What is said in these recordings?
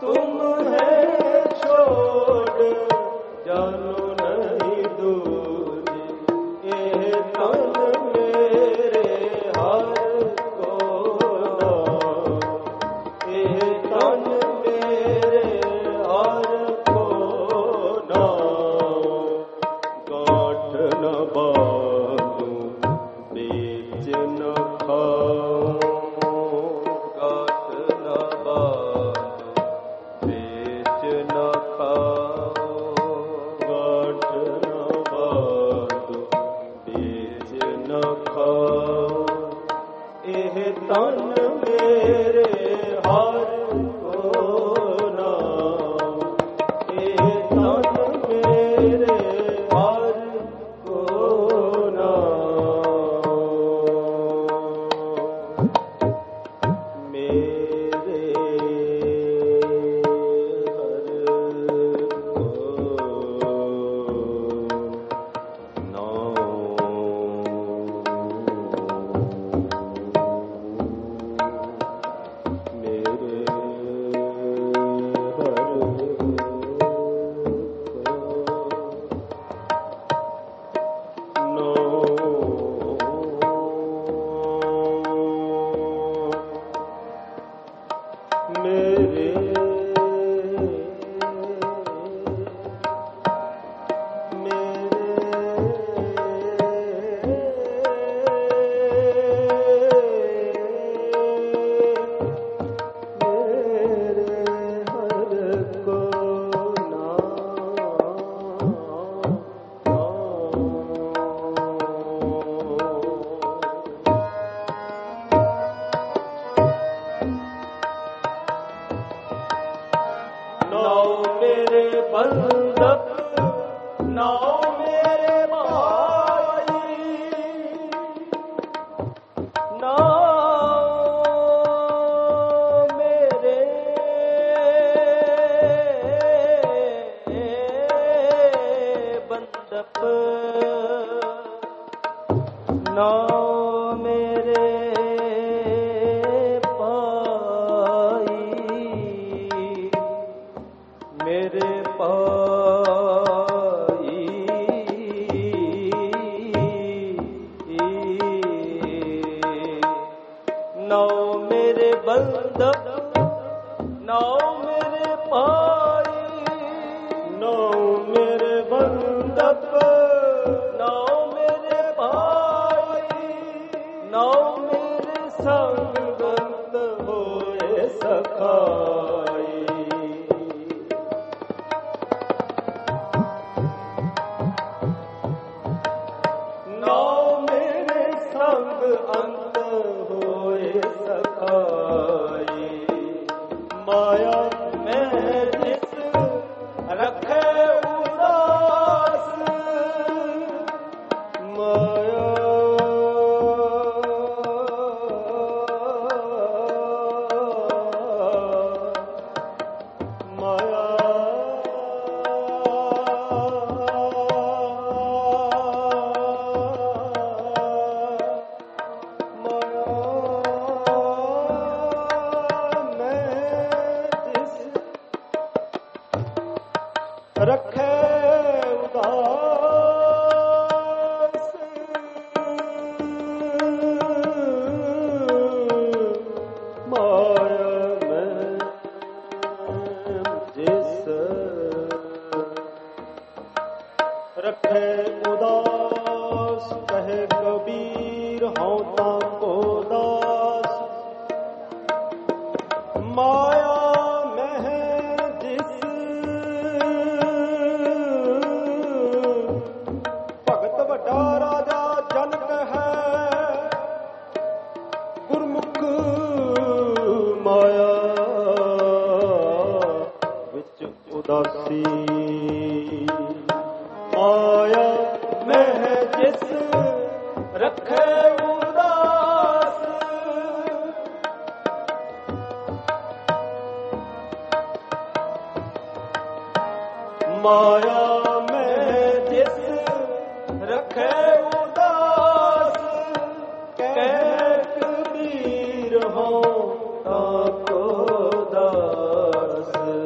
तुम है छोड़ जानो नहीं दूरी, ये तन मेरे हर को नाम, ये तन मेरे हर को नाम। गांठ न बांधूं बीच न खाऊं, गांठ न बांधूं बीच न खाऊं, गांठ न बांधूं बीच न खाऊं। ਇਹ ਤਨ ਮੇਰੇ ਹਰ ਕੋ ਨਾਮ, ਇਹ ਤਨ ਮੇਰੇ ਹਰ ਕੋ ਨਾਮ। ਮੇਰੇ ਹਰ ਕੋ हो ताको दास।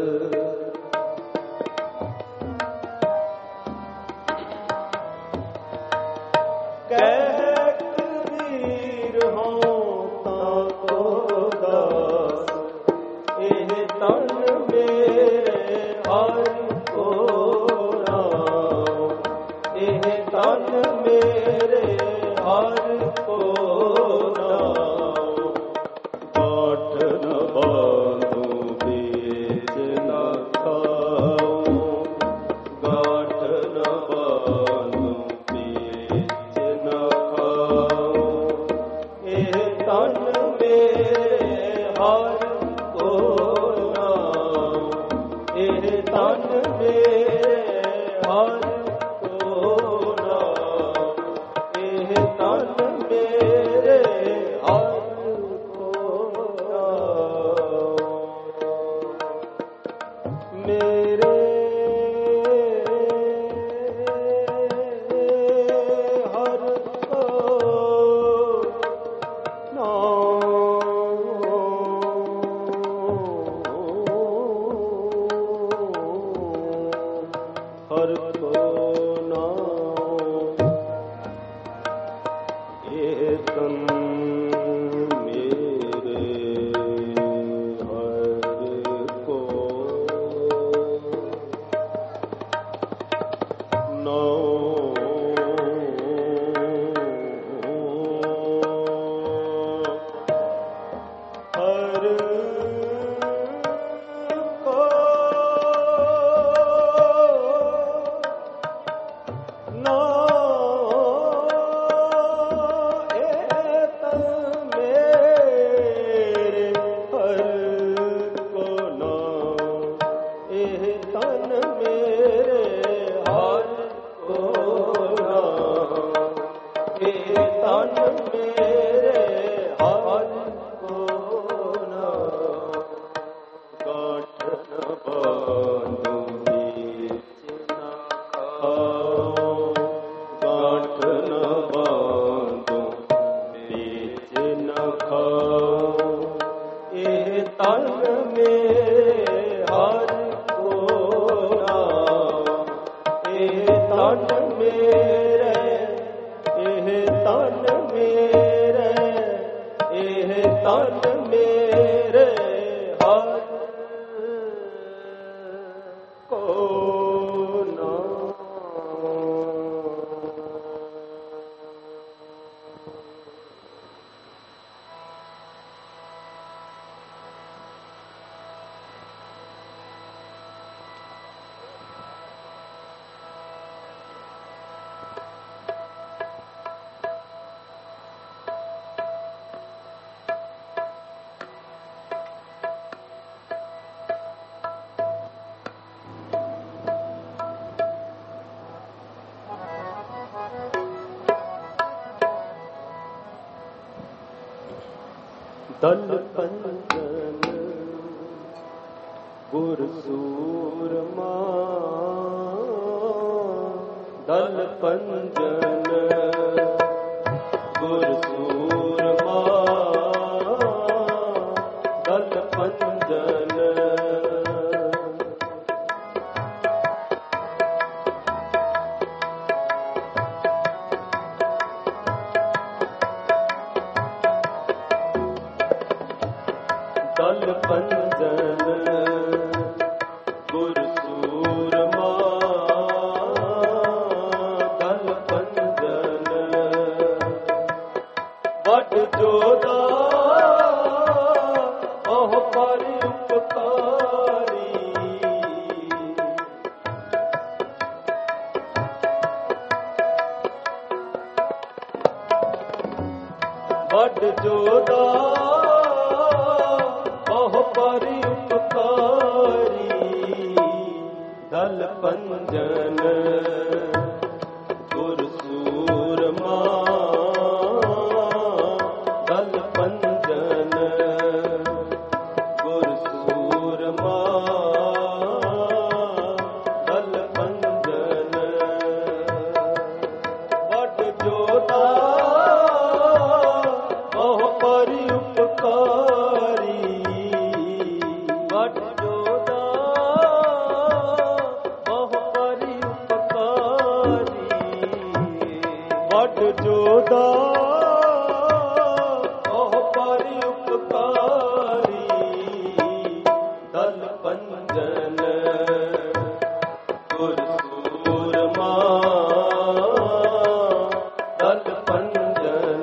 ਦਲ ਪੰਜਨ ਗੁਰ ਸੂਰਮਾ, ਦਲ ਪੰਜਨ ਗੁਰ ਸੂਰਮਾ, ਦਲ ਪੰਜਨ ਦਲ ਪੰਜਨ ਗੁਰ ਸੂਰਮਾ, ਦਲ ਪੰਜਨ ਵੱਡ ਜੋਦਾ ਉਹ ਪਰ ਉਪਕਾਰੀ, ਵੱਡ ਜੋਦਾ ਪਰ ਉਪਕਾਰੀ, ਦਲ ਪੰਜਨ ਗੁਰ ਸੂਰਮਾ, ਦਲ ਪੰਜਨ ਗੁਰ ਸੂਰਮਾ, ਦਲ ਪੰਜਨ ਵੱਡ ਜੋਦਾ ਉਹ ਪਰ ਉਪਕਾਰੀ, ਵੱਡ ਜੋਦਾ ਬਹੁ ਪਰਿ ਉਪਕਾਰੀ, ਪੰਜਨ ਗੁਰ ਸੂਰਮਾ ਦਲ ਪੰਜਨ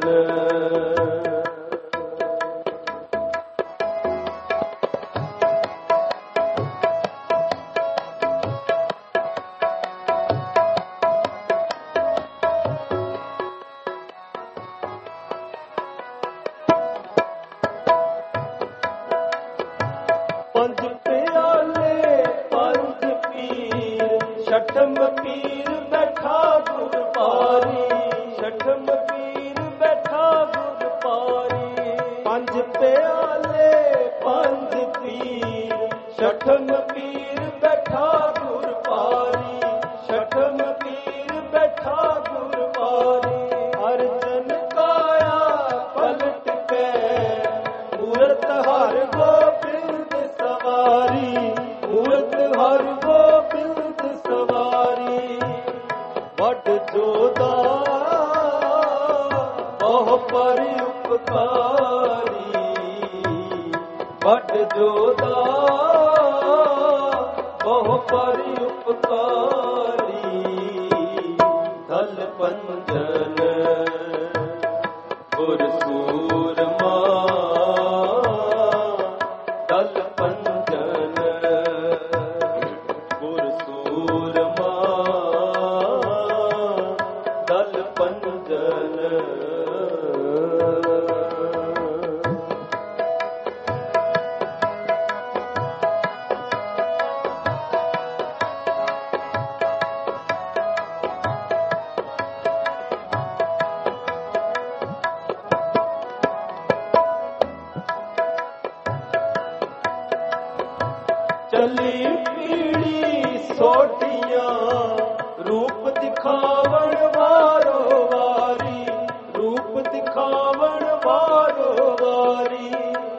ਪੰਜ ਪਿਆਲੇ ਪੰਜ ਪੀਰ ਛਠਮ ਪੀਰ ਬੈਠਾ ਗੁਰ ਪਾਰੀ ਛਠਮ ਪੀਰ ਬੈਠਾ ਗੁਰ ਪਾਰੀ ਪੰਜ ਪਿਆਲੇ ਪੰਜ ਪੀਰ ਛਠਮ ਪੀਰ ਬੈਠਾ ਗੁਰ ਪਾਰੀ ਛਠਮ ਪੀਰ ਬੈਠਾ ਗੁਰ ਪਾਰੀ ਅਰਜਨ ਕਾਇਆ ਪਲਟ ਕੇ ਮੂਰਤ ਹਰ ਗੋਬਿੰਦ ਸਵਾਰੀ ਮੂਰਤ ਹਰ ਗੋਬਿੰਦ ਸਵਾਰੀ ਵੱਡ ਜੋਦਾ ਬਹੁ ਪਰਿ ਉਪਕਾਰੀ ਵੱਡ ਜੋਦਾ ਬਹੁ ਪਰਿ ਉਪਕਾਰੀ ਦਲ ਪੰਜਨ ਗੁਰ ਸੂਰਮਾ ਦਲ ਪੰਜਨ ਗੁਰ ਸੂਰਮਾ ਦਲ ਪੰਜਨ ਚੱਲੀ ਪੀੜੀ ਸੋਟੀਆਂ ਰੂਪ ਦਿਖਾਵਣ ਵਾਰੋ ਵਾਰੀ ਰੂਪ ਦਿਖਾਵਣ ਵਾਰੋ ਵਾਰੀ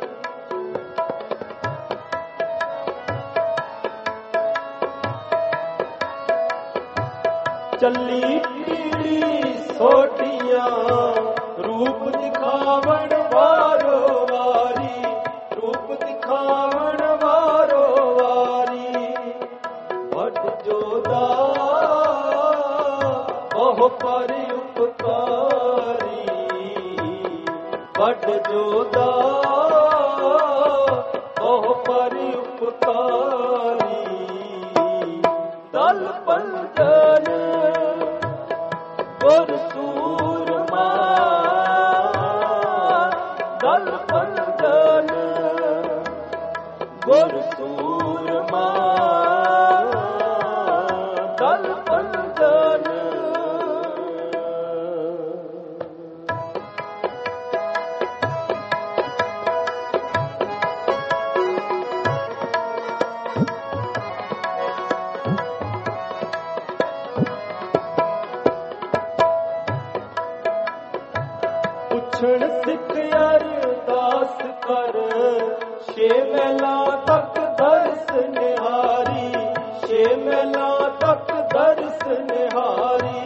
ਚੱਲੀ ਪੀੜੀ ਸੋਟੀਆਂ ਰੂਪ ਦਿਖਾਵਣ ਵਾਰੋ ਵਾਰੀ ਰੂਪ ਦਿਖਾਵਣ ਵਾਰੋ ਵਾਰੀ ਵੱਡ ਜੋਦਾ ਬਹੁ ਪਰਿ ਉਪਕਾਰੀ ਵੱਡ ਜੋਦਾ ਬਹੁ ਪਰਿ ਉਪਕਾਰੀ ਦਲ ਪੰਜਨ ਗੁਰ ਸੂਰਮਾ ਦਲ ਪੰਜਨ ਗੁਰ ਸੂਰਮਾ ਦਲ ਪੰਜਨ ਪੁੱਛਣ ਸਿੱਖ ਅਰਦਾਸ ਕਰ ਛੇ ਮਹਿਲਾ ਤੱਕ ਦਰਸ ਨਿਹਾਰੀ ਛੇ ਮਹਿਲਾ ਤੱਕ ਦਰਸ ਨਿਹਾਰੀ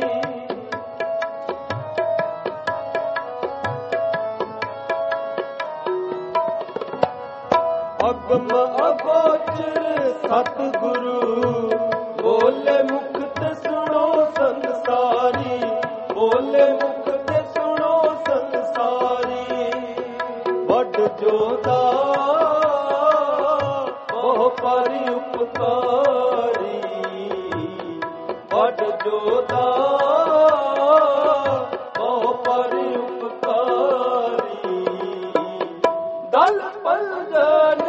ਅਗਮ ਅਗੋਚਰ ਸਤਿਗੁਰੂ ਬੋਲੇ ਮੁਖ ਤੇ ਸੁਣੋ ਸੰਸਾਰੀ ਬੋਲੇ ਮੁਖ ਤੇ ਸੁਣੋ ਸੰਸਾਰੀ ਵੱਡ ਜੋਦਾ ਬਹੁ ਪਰਿ ਉਪਕਾਰੀ ਵੱਡ ਜੋਦਾ ਬਹੁ ਪਰਿ ਉਪਕਾਰੀ ਦਲ ਪੰਜਨ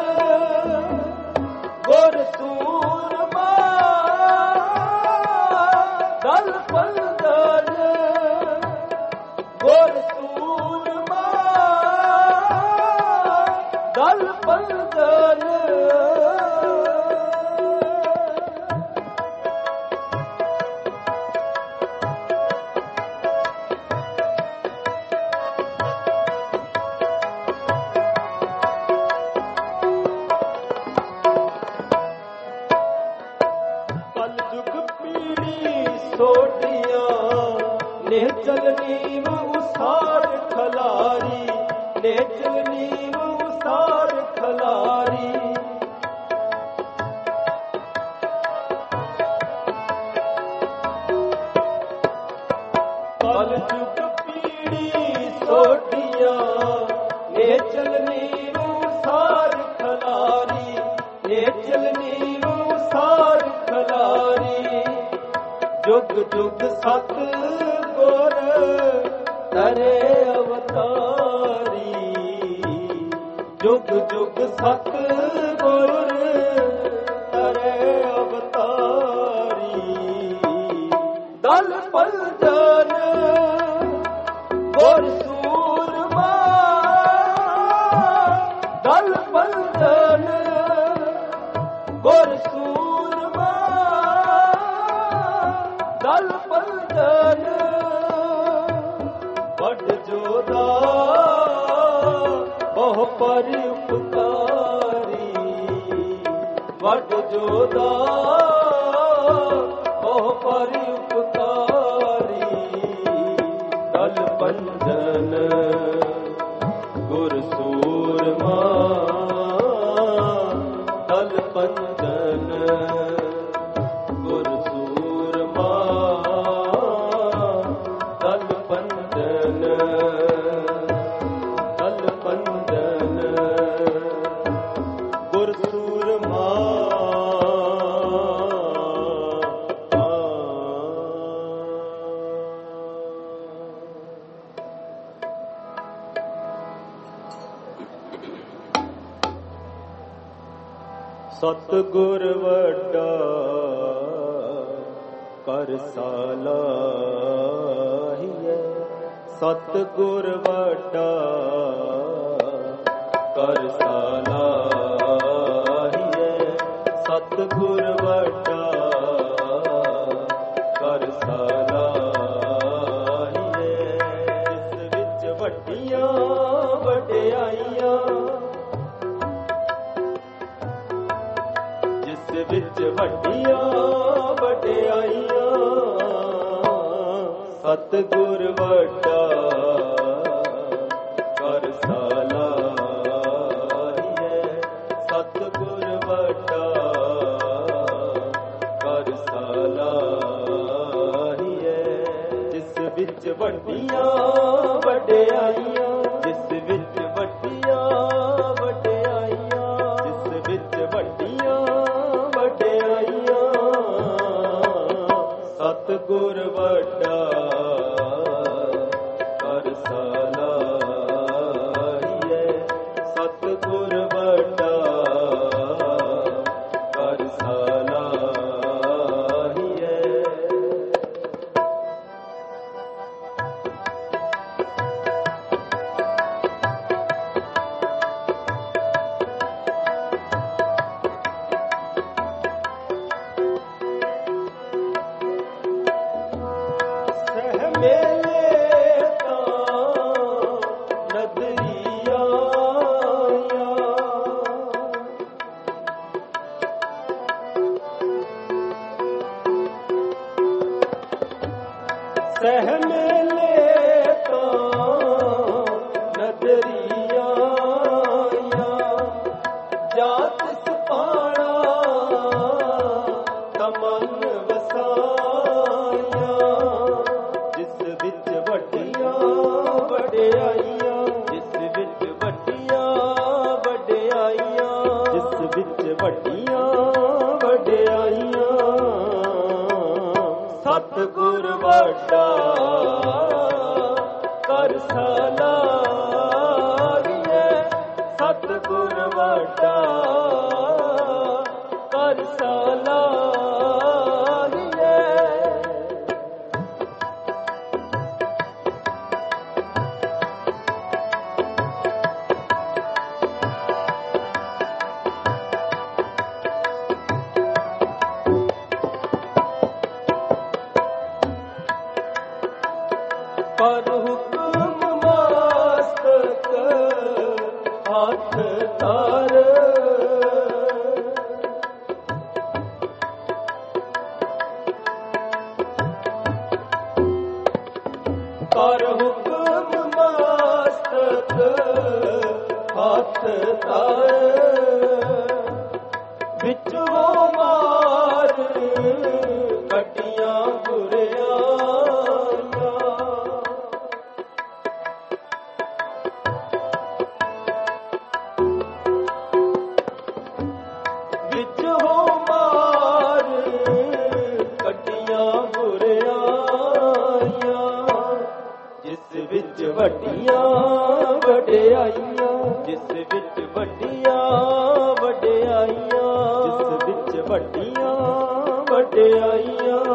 ਗੁਰ ਸੂਰਮਾ ਦਲ ਪੰਜਨ ਗੁਰ ਸੂਰਮਾ ਦਲ ਪੰਜਨ ਨੇਚਲ ਨੀਮ ਉਸਾਰ ਖਲਾਰੀ ਨੇਚਲ ਨੀਮ ਉਸਾਰ ਖਲਾਰੀ ਚੁੱਕ ਪੀੜੀ ਸੋਢੀਆਂ ਨੇ ਚਲਨੀ ਨੂੰ ਸਾਰ ਖਲਾਰੀ ਨੇ ਚਲਨੀ ਨੂੰ ਸਾਰ ਖਲਾਰੀ ਜੁਗ ਜੁਗ ਸਤ ਗੁਰ ਤਰੇ ਅਵਤਾਰੀ ਜੁਗ ਜੁਗ ਸਤ ਗੁਰ ਤਰੇ ਅਵਤਾਰੀ ਦਲ ਪਲ ਜਨ ਗੁਰ ਸੂਰਮਾ ਦਲ ਪਲ ਜਨ ਗੁਰ ਸੂਰਮਾ ਦਲ ਪਲ ਜਨ ਵੱਡ ਜੋਦਾ ਬਹੁ ਪਰ ਉਪਕਾਰੀ ਵੱਡ ਜੋਦਾ ਬਹੁ ਪਰ ਉਪਕਾਰੀ ਦਲ ਪੰਜਨ ਗੁਰ ਸੂਰਮਾ ਦਲ ਪੰਜਨ ਗੁਰ ਸੂਰਮਾ ਦਲ ਪੰਜਨ ਦਲ ਪੰਜਨ ਗੁਰ ਸੂਰਮਾ ਸਤਿਗੁਰ ਵੱਡਾ ਕਰ ਸਾਲਾਹੀਐ ਸਤਿਗੁਰ ਵੱਡਾ ਕਰ ਸਾਲਾਹੀਐ ਸਤਿਗੁਰ ਵੱਡਾ ਕਰ ਸਾਲਾਹੀਐ ਜਿਸ ਵਿੱਚ ਵੱਡੀਆਂ ਵਡਿਆਈਆਂ ਵਿੱਚ ਵੱਡੀਆਂ ਵਡਿਆਈਆਂ ਸਤਿਗੁਰ ਵੱਡਾ ਕਰ ਸਾਲਾਹੀਐ ਸਤਿਗੁਰ ਵੱਡਾ ਕਰ ਸਾਲਾਹੀਐ ਜਿਸ ਵਿੱਚ ਵੱਡੀਆਂ ਵਡਿਆਈਆਂ ਜਿਸ ਵਿੱਚ ਵੱਡੀਆਂ ਵਡਿਆਈਆਂ ਜਿਸ ਵਿੱਚ ਵੱਡੀਆਂ ਸਤਿਗੁਰ ਵੱਡਾ ਕਰ ਸਾਲਾਹੀਐ ਸਤਿਗੁਰ ਵੱਡਾ ਕਰ ਸਾਲਾਹੀਐ ਸਹਿ ਮੇਲੇ ਤਾਂ ਨਦਰੀਆਂ ਜਾਤ ਸੁਪਾਣਾ ਤਮਨ ਵਸਾਈਆਂ ਜਿਸ ਵਿੱਚ ਵੱਡੀਆਂ ਵਡਿਆਈਆਂ ਜਿਸ ਵਿੱਚ ਵੱਡੀਆਂ ਵਡਿਆਈਆਂ ਜਿਸ ਵਿੱਚ ਵੱਡੀਆਂ ਵਡਿਆਈਆਂ ਸਤਿਗੁਰ ਵੱਡਾ ਕਰ ਸਾਲਾਹੀਐ ਸਤਿਗੁਰ ਵੱਡਾ ਕਰ ਸਾਲਾਹੀਐ ਪਰ ਹੁਕਮ ਮਸਤਕ ਹੱਥ ਧਰ ਪਰ ਹੁਕਮ ਮਸਤਕ ਹੱਥ ਧਰ ਵਿੱਚੋਂ ਮਾਰ ਕੱਟੀਆਂ ਗੁਰਿਆਈਆਂ ਵੱਡੀਆਂ ਵਡਿਆਈਆਂ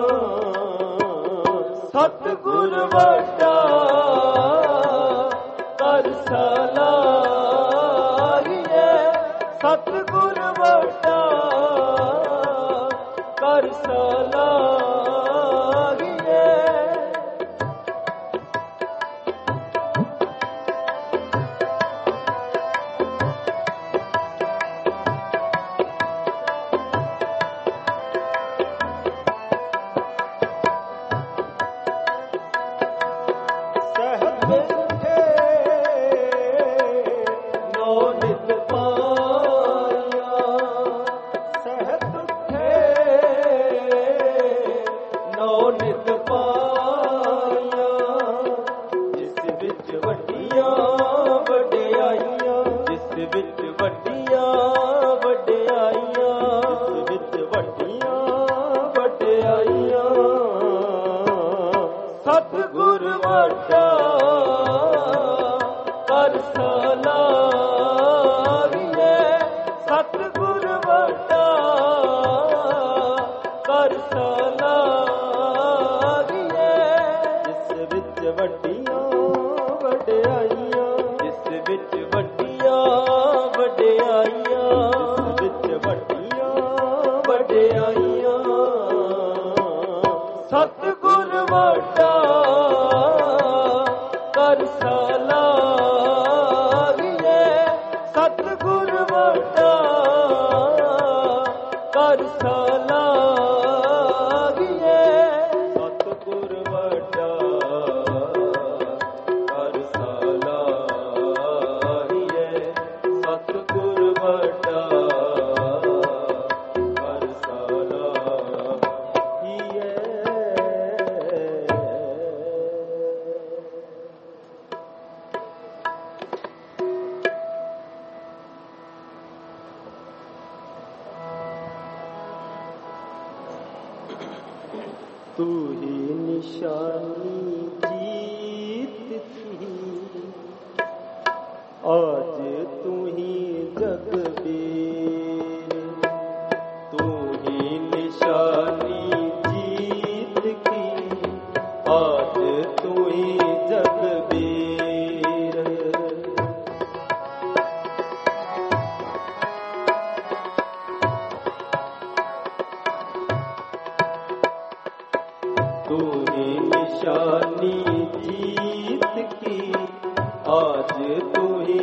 ਸਤਿਗੁਰ ਵੱਡਾ ਕਰ ਸਲਾਹੀਏ ਸਤਿਗੁਰ ਵੱਡਾ ਕਰ ਸਲਾਹੀਏ ਸਤਿਗੁਰ ਵੱਡਾ ਕਰ ਸਲਾਹੀਏ ਸਤਿਗੁਰ ਵੱਡਾ ਕਰ ਸਲਾਹੀਏ ਜਿਸ ਵਿੱਚ ਵੱਡੀਆਂ ਵਡਿਆਈਆਂ ਜਿਸ ਵਿੱਚ ਵੱਡੀਆਂ ਵਡਿਆਈਆਂ ਜਿਸ ਵਿੱਚ ਵੱਡੀਆਂ ਵਡਿਆਈਆਂ ਸਤਿਗੁਰ ਵੱਡਾ ਕਰ ਸਲਾਹੀਏ ਸਤਿਗੁਰ ਵੱਡਾ ਕਰ ਸਲਾਹੀਏ ਸਤਿਗੁਰ ਵੱਡਾ ਕਰ ਸਲਾਹੀਏ ਸਤਿਗੁਰ ਵੱਡਾ ਕਰ ਸਲਾਹੀਏ तू ही निशानी जीत थी आज तू ही जगबीर तू ही निशानी जीत की आज तू ही जगबीर तू ही निशानी जीत की आज तू ही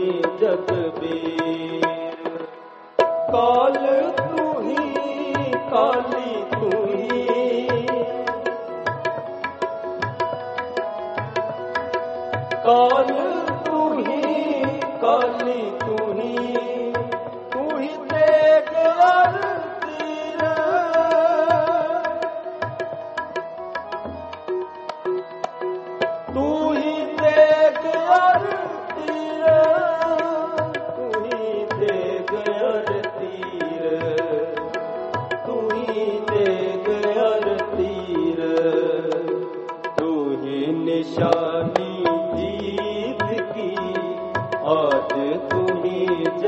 जगबीर काल तू ही काली तू ही काल तू ही काली तू ही तेग तीर तू ही तेग तीर तू ही तेग तीर तू ही तेग तीर तू ही निशानी जीत की आज तू ही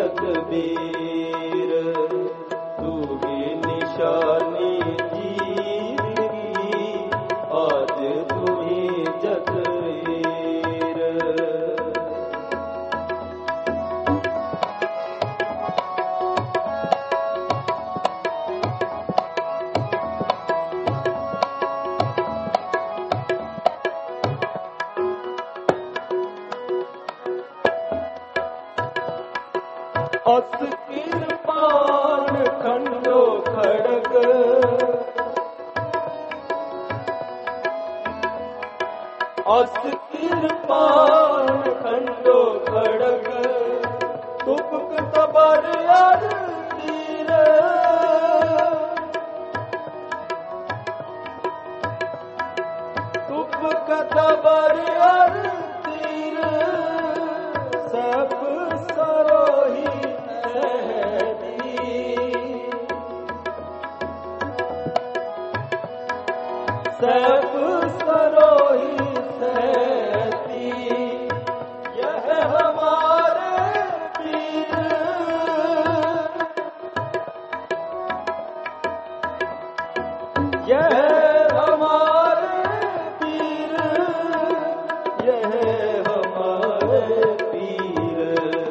जगबीर तू ही निशानी जीत की आज तू ही जगबीर अस किरपान खंडो खड़ग अस किरपान खंडो खड़ग तुपक तबर तीर तुपक तबर तीर सब सरोही सब सरोही सहती यह हमारे पीर यह हमारे पीर, यह हमारे पीर,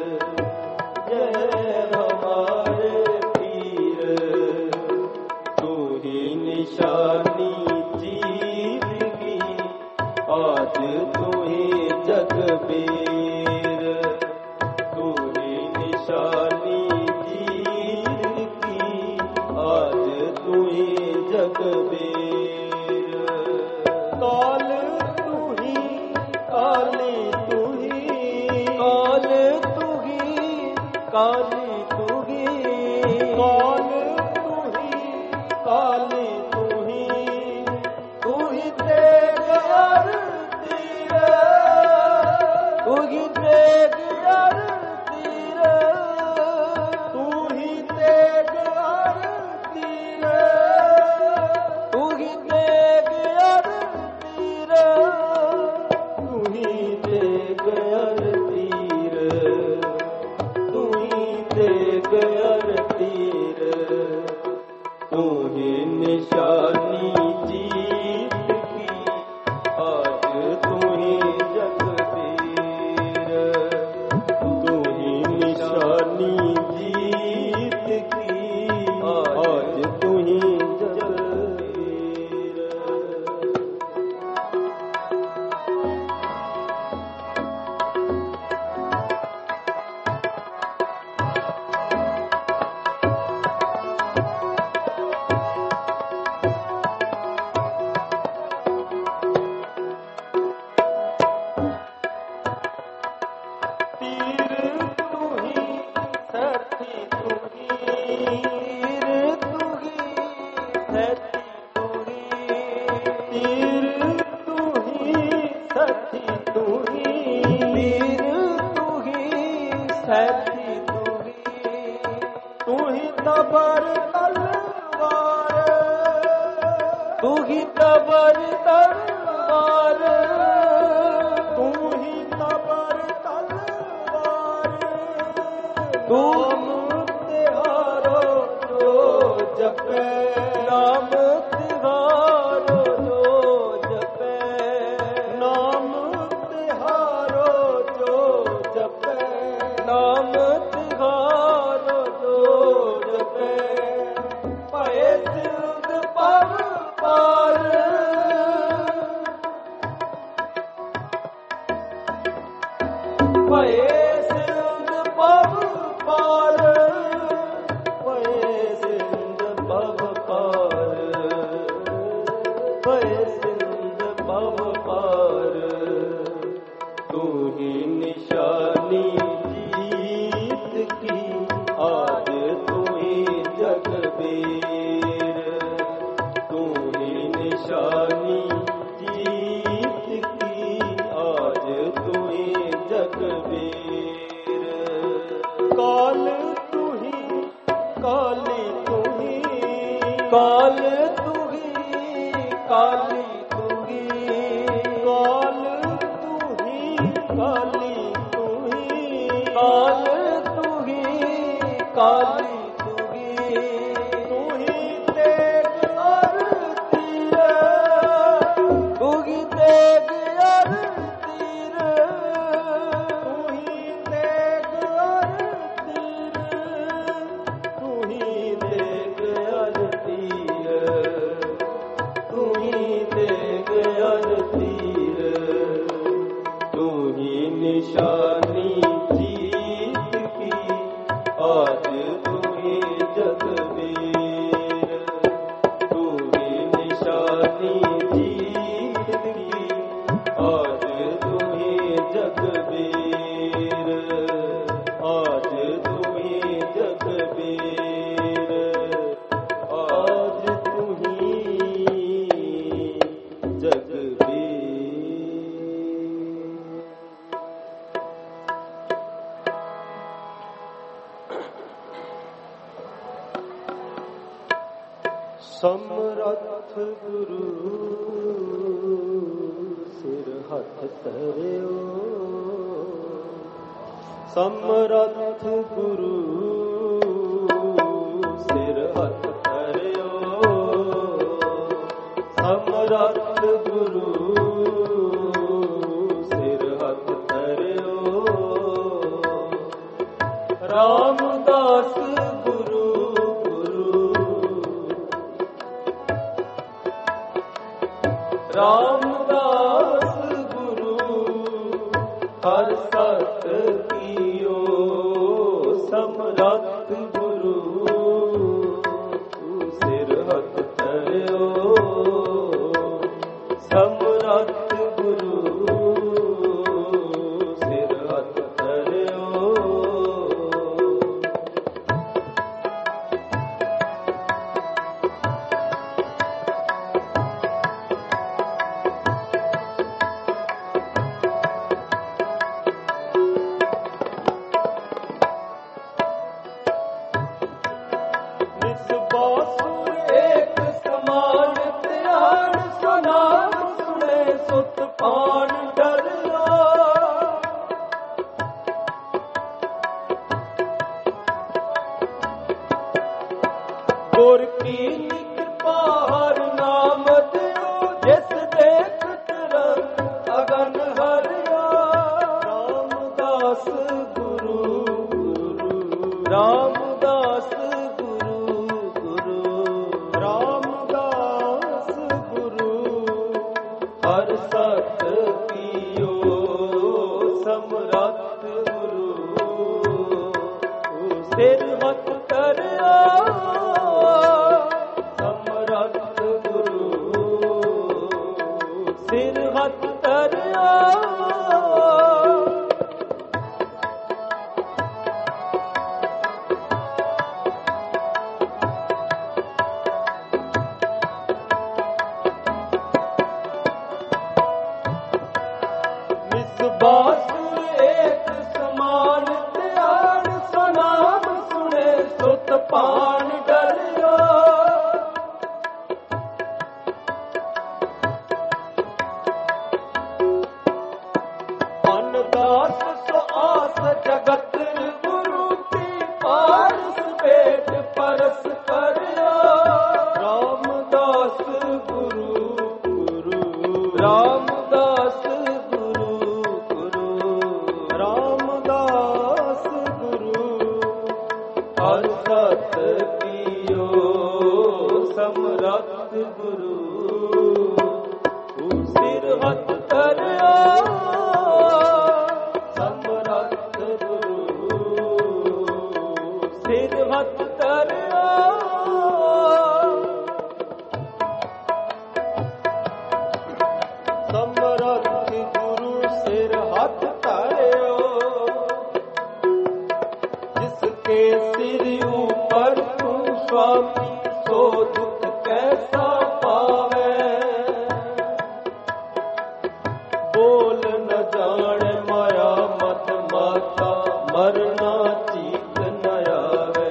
यह हमारे पीर। तू ही निशानी जीत की, आज तू ही जगबीर। तू ही निशानी जीत की, आज तू ही जगबीर। काल तू ही, काली तू ही, काल तू ही, काली तू ही, काल तू ही, काली तू ही। तू ही तेग आरती रे, तू ही तेग आरती रे, तू ही तेग आरती रे, तू ही तेग आरती रे, तू ही तेग आरती रे, तू ही तेग आरती रे। तू ही निशानी जीत की, आज तू ही जगबीर। तू ही निशानी जीत की, आज तू ही जगबीर। तीर तू ही, साथी तू ही, तीर तू ही, साथी तू ही, तीर तू ही, साथी तू ही, तीर तू ही, साथी तू ही। तू ही तबर तलवार, तू ही तबर तलवार, तू ही तबर तलवार। नाम तिहारो जो जपे, नाम तिहारो जो जपे, नाम तिहारो जो जपे, नाम तिहारो जो जपे। पाए सिंध पर पार, पाए सिंध पर पार, पाए सिंध पर पार, पाए सिंध पर पार। तू ही निशानी जीत की, आज तू ही जगबीर। तू ही निशानी जीत की, आज तू ही जगबीर। काल तू ही, काली तू ही, काल तू ही, काली तू ही, काल तू ही, काली तू ही, काल तू ही, काली तू ही। तू ही तेग आरती रे, तू ही तेग आरती रे, तू ही तेग आरती रे, तू ही तेग आरती रे, तू ही तेग आरती रे। तू ही निशानी जीत की, आज तू ही जगबीर। तू ही निशानी जीत की, आज तू ही जगबीर, आज तू ही जगबीर, आज तू ही जगबीर। समरथ गुरु सिर हथ धरियो, समरथ गुरु सिर हथ धरियो, रामदास गुरु हर सत कियो समरथ गुरु सिर हथ धरियो समरथ गुरु सिर हथ धरियो। गुर की कृपा हर नाम दियो जिस देखत रंग अगन हरिया। रामदास गुरु रामदास गुरु रामदास गुरु हर सत कियो समरथ गुरु सिर हथ धरियो सिर हथ धरियो। बासुर एक समान त्याग सनाम सुने सुत पान डरियो। दास सो आस जगत गुरु की पारस पेट परस करियो। रामदास गुरु रामदास गुरु रामदास गुरु हर सत कियो समरथ गुरु सिर हथ धरियो सिर हथ धरियो। समरथ गुरु सिर हथ धरियो जिसके सिर ऊपर तू स्वामी सो दुख कैसा पावे। बोल न जाने माया मत माता मरना चीत न आवे।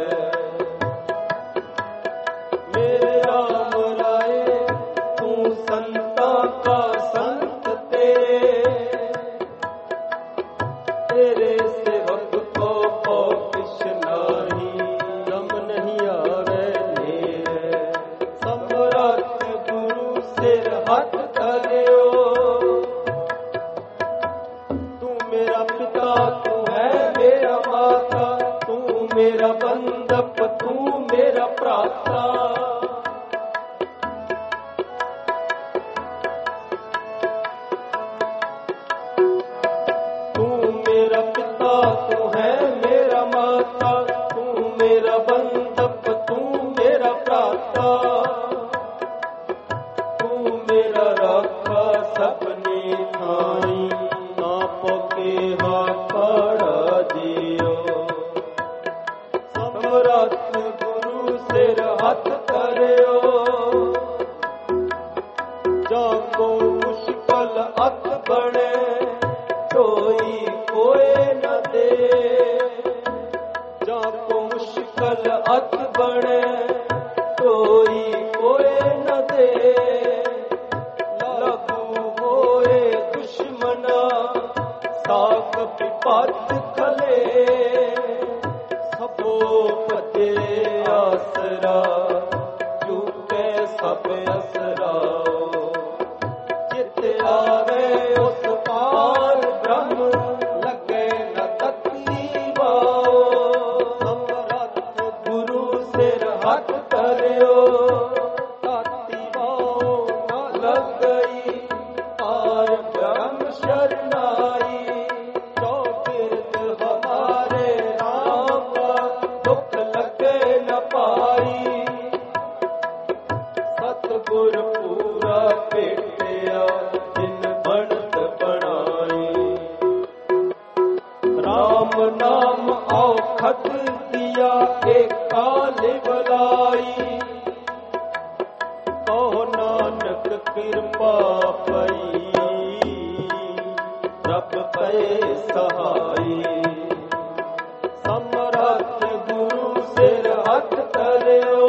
मेरे राम राय तू संता का संत तेरे सेवक को पौपिश नाही गम नहीं आवे नेरे। समरथ गुरु सिर हथ धरियो मेरा पिता तू है मेरा माता तू मेरा बंधप तू मेरा प्राता। तू मेरा पिता तू है मेरा माता तू मेरा बंधप तू मेरा प्राता। तू मेरा रखा सपने थाई समरथ गुरु सिर हथ धरियो जाको मुश्किल अत बने कोई कोई न दे। जाको मुश्किल अत बने कोई कोई न दे। लगू होए दुश्मना साक विपत खले सबो पते आसरा झूठे सब असरा। चित आवे उस पार ब्रह्म लगे न तत्ती वाओ। समरथ गुरु सिर हथ धरियो ताती वाओ न लग गई। गुर पूरा भेटिया जिन बनत बनाई। राम नाम औखद दिया एक काल बलाई। कहो नानक कृपा पई रब पे सहाई। समरथ गुरु सिर हथ धरियो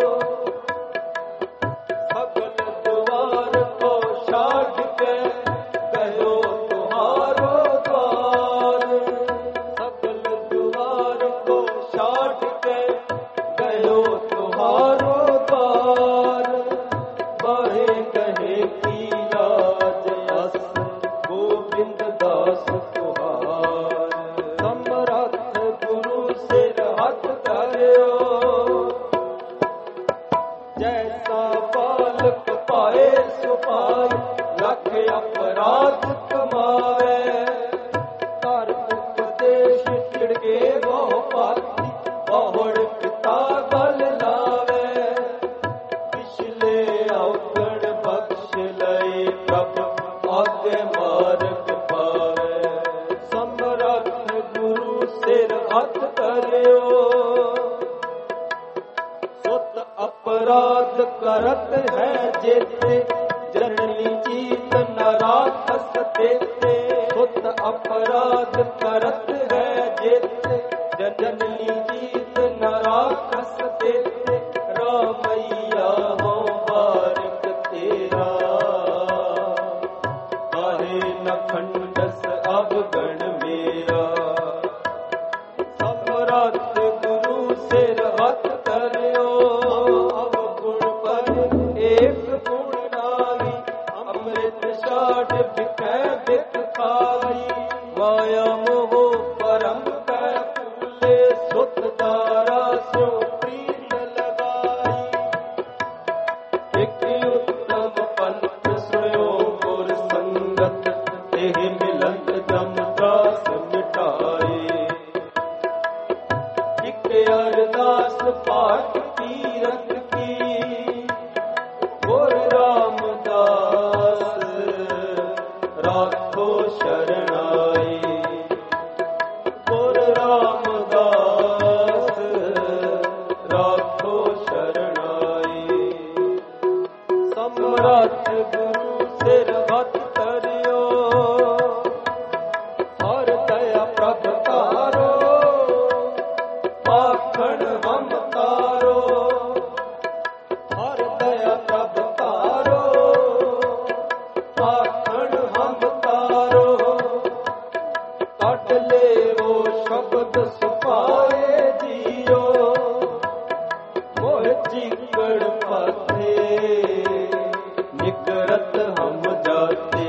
सकल द्वार को छाड़ के गयो तुम्हारो द्वार। सकल द्वार को छाड़ के गयो तुम्हारो द्वार। बाहे कहे की लाज अस गोविंद दास तुहार। समरथ गुरु सिर हथ धरियो जैसा बालक पाए सुपाई। लख अपराध कमावे कर उपदेश छिड़के बहु पाती। बहुड़ पिता गल लावे पिछले अवगण बख्श लय प्रभ आगे मार्ग पावे। समरथ गुरु सिर हथ धरियो सुत अपराध करत है जेते जननी जीत न राखस देते। सुत अपराध करत है जेते जननी जीत न राखस देते। रामैया हो बारिक तेरा काहे न खंडस अवगण मेरा। समरथ गुरु सिर हथ धरियो अवगुण पर एक गुण नाई। अमृत छाड़ बिकै बिक खाई। माया मोह परम कै फूले सुत दारा सो प्रीत लगाई। एक उत्तम पंथ सोयो गुर संगत तेह मिलत जम त्रास मिटाए। एक अरदास पाठ तीरथ की गुर रामदास राखो शरणाई। गुर रामदास राखो शरणाई। समरथ गुरु सिर हथ धरियो हर दया प्रभ तारो। पाखंड हम तारो हर दया प्रभ तारो। पाखंड हम तारो कट ले वो शब्द सुपाए जियो। मोह चिकड़ पाथे निकरत हम जाते।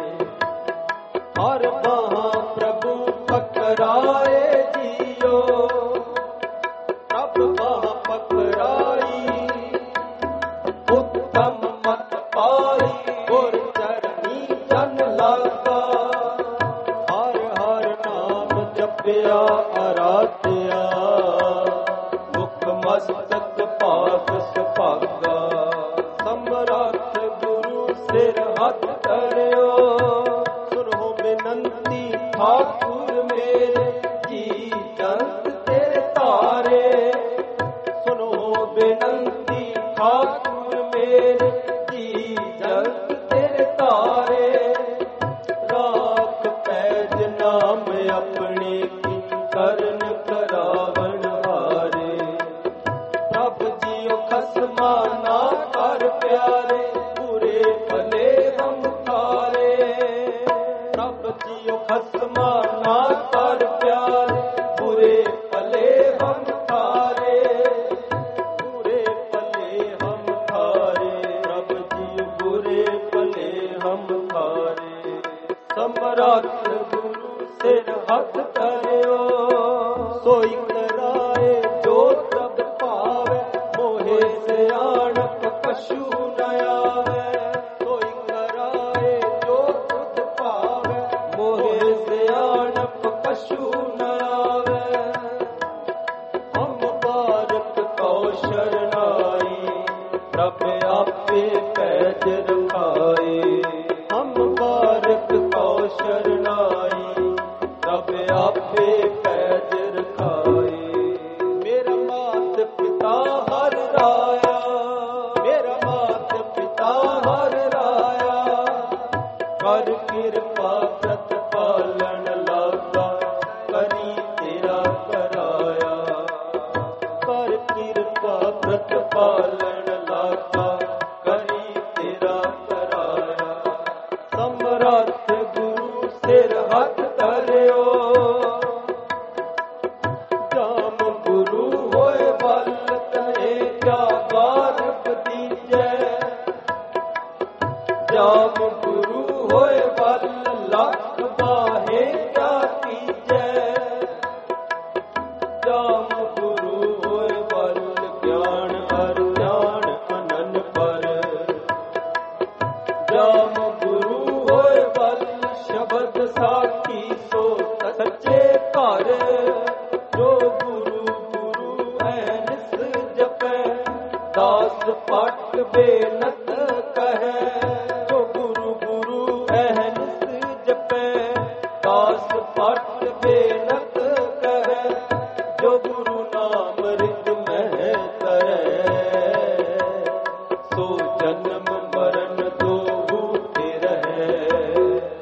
हर वहाँ प्रभु पकड़ाए जियो। प्रभु वहाँ पकड़ाई उत्तम मत पाई। गुर चरणी जन लागा हर हर नाम जपया आराध्या। मुख मस्तक पाप सुभागा। समरथ गुरु सिर हथ धरियो सुनो बिनंती ठाकुर मेरे जी जंत तेरे तारे। सुनो बिनंती ठाकुर मेरे जी जंत तेरे तारे। राख पैज नाम अपने की करन करावन हारे। प्रभ जियो खसमा ना कर प्यारे बुरे भले हम थारे। प्रभ जियो खसमा ना कर प्यारे बुरे भले हम थारे। बुरे भले हम थारे प्रभ जियो बुरे भले हम थारे। समरथ गुरु सिर हथ धरियो सोई कराए जो तब पावे। मोहे सियाणप कछु न आवे। सोई कराए जो तुध पावे। मोहे सियाणप कछु न आवे। हम बारत को शरणाई प्रभ आपे पैज रखाए। हम बारक को शरणाई रब आपे पैज रखाए। मेरा मात पिता हर राया, मेरा मात पिता हर राया, कर कृपा प्रतिपालन लागा करी तेरा कराया। कर कृपा प्रतिपालन लागा करी तेरा कराया। समरथ गुरु सिर हथ धरियो, जाम गुरु होए बल तने क्या बारक दीजै। जाम गुरु होए बल लख बाहे क्या कीजै। जाम गुरु होए बल ज्ञान हर ज्ञान अनन पर। जाम गुरु होए बल शब्द साखी सो सच्चे घर। जो गुरु गुरु ऐनिस जपै दास पट बेनत कहे। जो गुरु गुरु ऐनिस जपै दास पट बेनत कहे। जो गुरु नाम रित मह तरੈ, सो जन्म मरण दोहु रहे।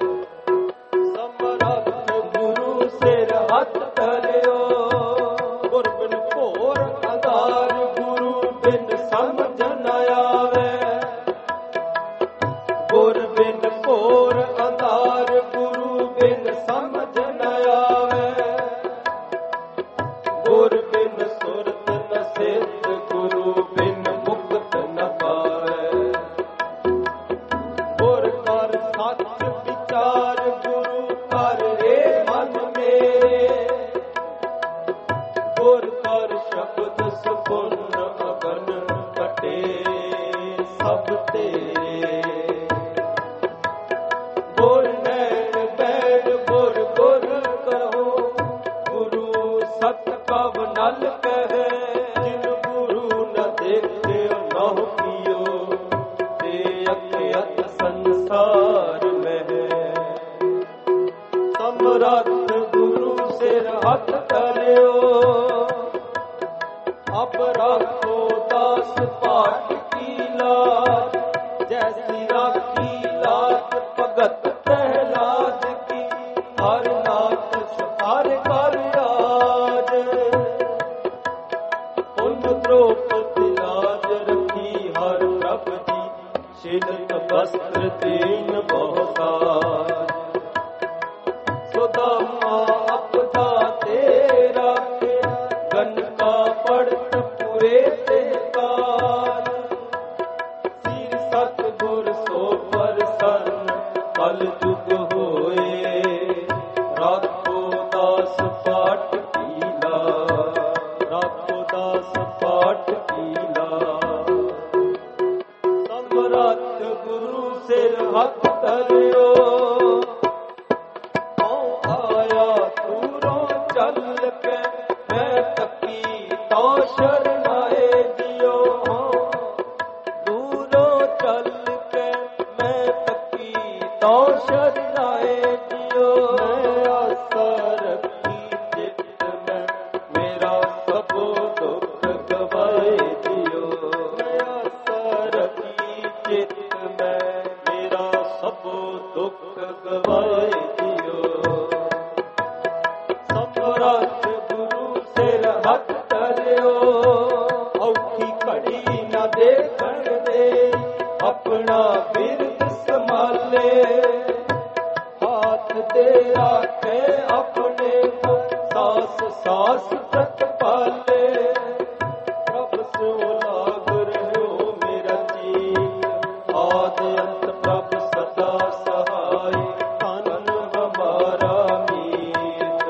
समरथ गुरु सिर हथ धरियो, गुर बिन घोर अंधार गुरु बिन समझ न आवे। गुर बिन घोर अंधार गुरु बिन समझ न आवे। गुर बिन सुरत न सिद्ध गुरु बिन मुक्त न पावे। गुर कर सच विचार गुरु कर रे मन मेरे। गुर कर शब्द सुपुन अगन कटे सब तेरे। गुर नैन बैठ गुर गुर कहो, गुरु सत कव नल कहे। जिन गुरु न देखे नहु पियो, ते अज्ञात संसार में। समरथ गुरु सिर हथ धरियो, अब राखो दास पाठ की लाज। जैसी राखी लाज भगत प्रहलाद की, हर नाथ सुधार कर आज। उन द्रौपदी लाज रखी हर प्रभ जी, शीलत वस्त्र दीन बहुसाज। सुदामा अपदा तेरा के, गन का पड़त पूरे ते काल। सिर सतगुर सो परसन कल जुग होए। राखो दास पाठ कीला, राखो दास पाठ कीला। समरथ गुरु सिर हथ धरियो, आया दूरों चल के मैं तकी तो शरणाए दियो। दूरों चल के मैं तकी तो शरणाए दियो। मैं आशा रखी चित्त में मेरा सब दुख गवाए दियो। मैं आशा रखी चित्त में मेरा सब दुख गवाए दियो। समरथ गुरु सिर हथ धरियो, औखी घड़ी न देखण दे अपना बिरद संभाले। हाथ दे राखे अपने को सास सास प्रतिपाले। प्रभ सो लाग रहो मेरा जीव, आद अंत प्रभ सदा सहाय। धन हमारा मीत,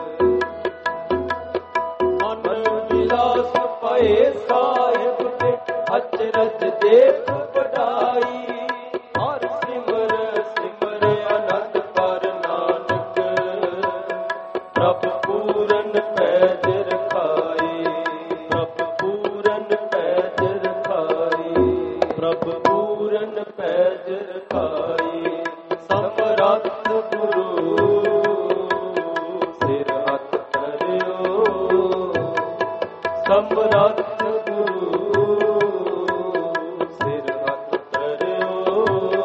मन विलास पए साहिब के, अचरज देख बढ़ाई। हर सिमर सिमर अनंत पर नानक, प्रभ पूरन पैज रखाए। प्रभ पूरन पैज रखाए। प्रभ ਪੂਰਨ ਪੈਜ ਰਖਾਈ ਸਮਰੱਥ ਗੁਰੂ ਸਿਰ ਹੱਥ ਧਰਿਓ ਸਮਰੱਥ ਗੁਰੂ ਸਿਰ ਹੱਥ ਧਰਿਓ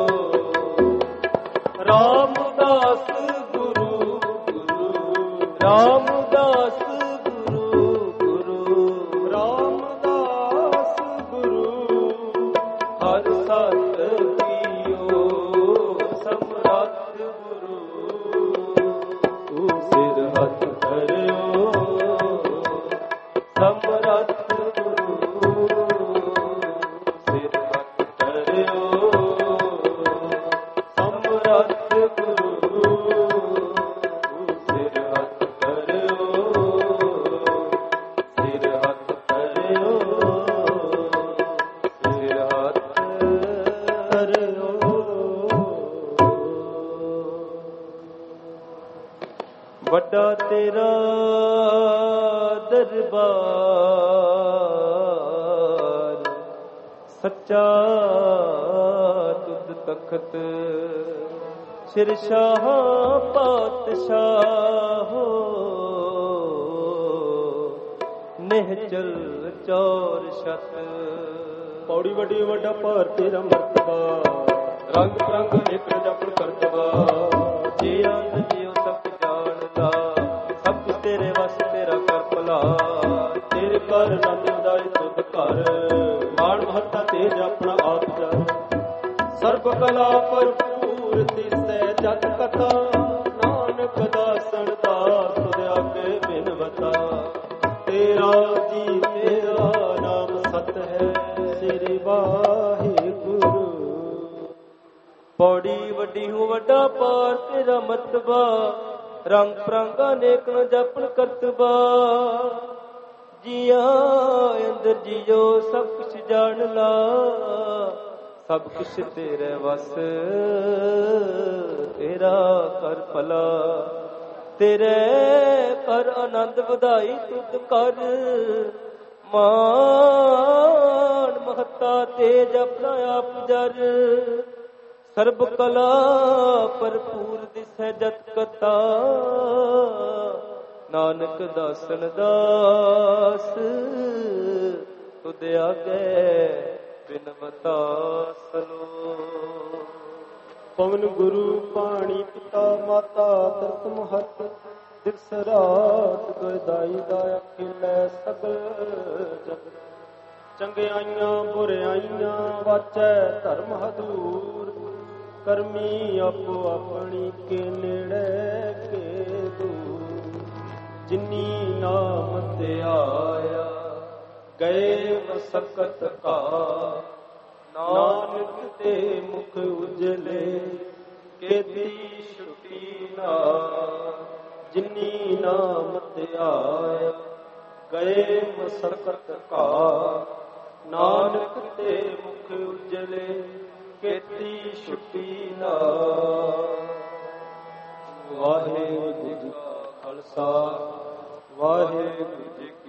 ਰਾਮਦਾਸ ਗੁਰੂ ਗੁਰੂ ਰਾਮਦਾਸ ਗੁਰੂ ਗੁਰੂ ਰਾਮਦਾਸ ਗੁਰੂ ਹਰ ਸਤ ਕੀਓ ਸਮਰੱਥ ਗੁਰੂ ਤੂੰ ਸਿਰ ਹੱਥ ਧਰਿਓ ਸਮਰੱਥ ਗੁਰੂ ਸਿਰ ਹੱਥ ਧਰਿਓ ਸਮਰੱਥ ਗੁਰੂ ਸਿਰ ਹੱਥ ਧਰਿਓ ਸਿਰ ਹੱਥ ਧਰਿਓ ਸਿਰ ਹੱਥ ਧਰਿਓ। ਵੱਡਾ ਤੇਰਾ ਦਰਬਾਰ ਸੱਚਾ ਤੁਧ ਤਖਤ ਸਿਰ ਸ਼ਾਹ ਪਾਤਸ਼ਾਹੋ ਨਿਹਚਲ ਚੌਰ ਛਤ। ਪੌੜੀ ਵੱਡੀ ਵੱਡਾ ਭਾਰ ਤੇਰਾ ਮਰਤਬਾ ਰੰਗ ਬਰੰਗ ਇੱਕ ਜਪਣ ਕਰਤਬਾ ਜੀ ਅੰਤ ਜੀਉ ਸਭ ਜਾਣਦਾ ਸਭ ਕੁਛ ਤੇਰੇ ਵਸ ਤੇਰਾ ਕਰ ਭਲਾ ਤੇਰੇ ਘਰ ਨੰਦ ਦਾਈ ਤੁਧ ਘਰ ਮਾਣ ਮਹੱਤਾ ਤੇਜ ਆਪਣਾ ਆਪ ਜਰ ਸਰਬ ਕਲਾ ਭਰਪੂਰ ਤਿਸੈ ਜਤ ਕਥਾ ਨਾਨਕ ਦਾਸਨ ਦਾਸ ਤੁਧ ਆਗੇ ਬਿਨਵਤਾ ਤੇਰਾ ਜੀ ਤੇਰਾ ਨਾਮ ਸਤ ਹੈ ਸ੍ਰੀ ਵਾਹਿਗੁਰੂ। ਪੌੜੀ ਵੱਡੀ ਹੂੰ ਵੱਡਾ ਪਾਰ ਤੇਰਾ ਮਰਤਬਾ ਰੰਗ ਪ੍ਰੰਗਾ ਨੇਕ ਨ ਜਪਨ ਕਰਤਬਾ ਜੀਆਂ ਅੰਦਰ ਜੀਓ ਸਭ ਕੁਛ ਜਾਣ ਲਾ ਸਭ ਕੁਛ ਤੇਰੇ ਵਸ ਤੇਰਾ ਕਰ ਭਲਾ ਤੇਰੇ ਕਰ ਆਨੰਦ ਵਧਾਈ ਤੁਧ ਕਰ ਮਾਨ ਮਹੱਤਾ ਤੇਜ ਆਪਣਾ ਆਪ ਜਰ ਸਰਬ ਕਲਾ ਭਰਪੂਰ ਦਿਸੈ ਜਤ ਕਤਾ ਨਾਨਕ ਦਾਸਨ ਦਾਸ ਤੁਧ ਆਗੇ ਬਿਨਵਤਾ ਸਲੋ। ਪਵਨ ਗੁਰੂ ਪਾਣੀ ਪਿਤਾ ਮਾਤਾ ਤਰਤ ਮਹਤ ਦਿਵਸ ਰਾਤ ਗੁਰਦਾਈ ਦਾ ਅਖਿਲੈ ਸਗਲ ਜਗਤ ਚੰਗਿਆਈਆਂ ਬੁਰਿਆਈਆਂ ਵਾਚੈ ਧਰਮ ਹਦੂਰ ਕਰਮੀ ਆਪੋ ਆਪਣੀ ਕੇ ਨੇੜੇ ਕੇ ਦੂਰ ਜਿਨੀ ਨਾਮ ਤੇ ਆਇਆ ਗਏ ਮਸਕਤ ਕਾ ਨਾਨਕ ਤੇ ਮੁਖ ਉਜਲੇ ਕੇਤੀ ਛੁਟੀ ਨਾ ਜਿਨੀ ਨਾਮ ਤੇ ਆਇਆ ਗਏ ਮਸਕਤ ਕਾ ਨਾਨਕ ਤੇ ਮੁਖ ਉਜਲੇ ਕੇਤੀ ਛੁਟੀ ਨਾ। ਵਾਹਿਗੁਰੂ ਜੀ ਕਾ ਖਾਲਸਾ ਵਾਹਿਗੁਰੂ ਜੀ